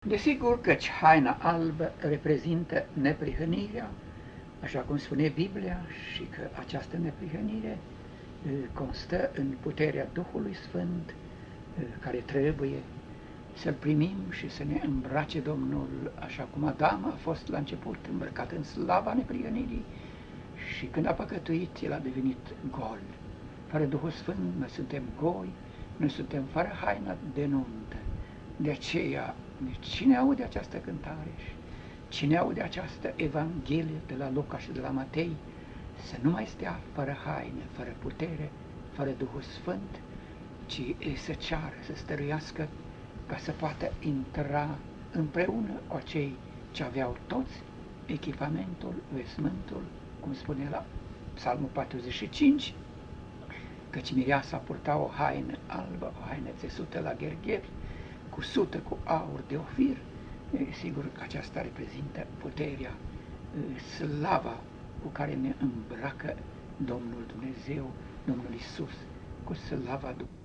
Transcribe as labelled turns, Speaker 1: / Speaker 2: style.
Speaker 1: Desigur căci haina albă reprezintă neprihănirea, așa cum spune Biblia, și că această neprihănire constă în puterea Duhului Sfânt, care trebuie să-L primim și să ne îmbrace Domnul, așa cum Adam a fost la început îmbrăcat în slava neprihănirii și când a păcătuit, el a devenit gol. Fără Duhul Sfânt noi suntem goi, noi suntem fără haina de nuntă. De aceea, cine aude această cântare și cine aude această Evanghelie de la Luca și de la Matei, să nu mai stea fără haine, fără putere, fără Duhul Sfânt, ci să ceară, să stăruiască ca să poată intra împreună cu acei ce aveau toți echipamentul, vesmântul, cum spune la Psalmul 45, căci mireasa purta o haină albă, o haină țesută la ghergheri, cusută cu aur de ofir. Sigur că aceasta reprezintă puterea, slava cu care ne îmbracă Domnul Dumnezeu, Domnul Iisus, cu slava Dumnezeu.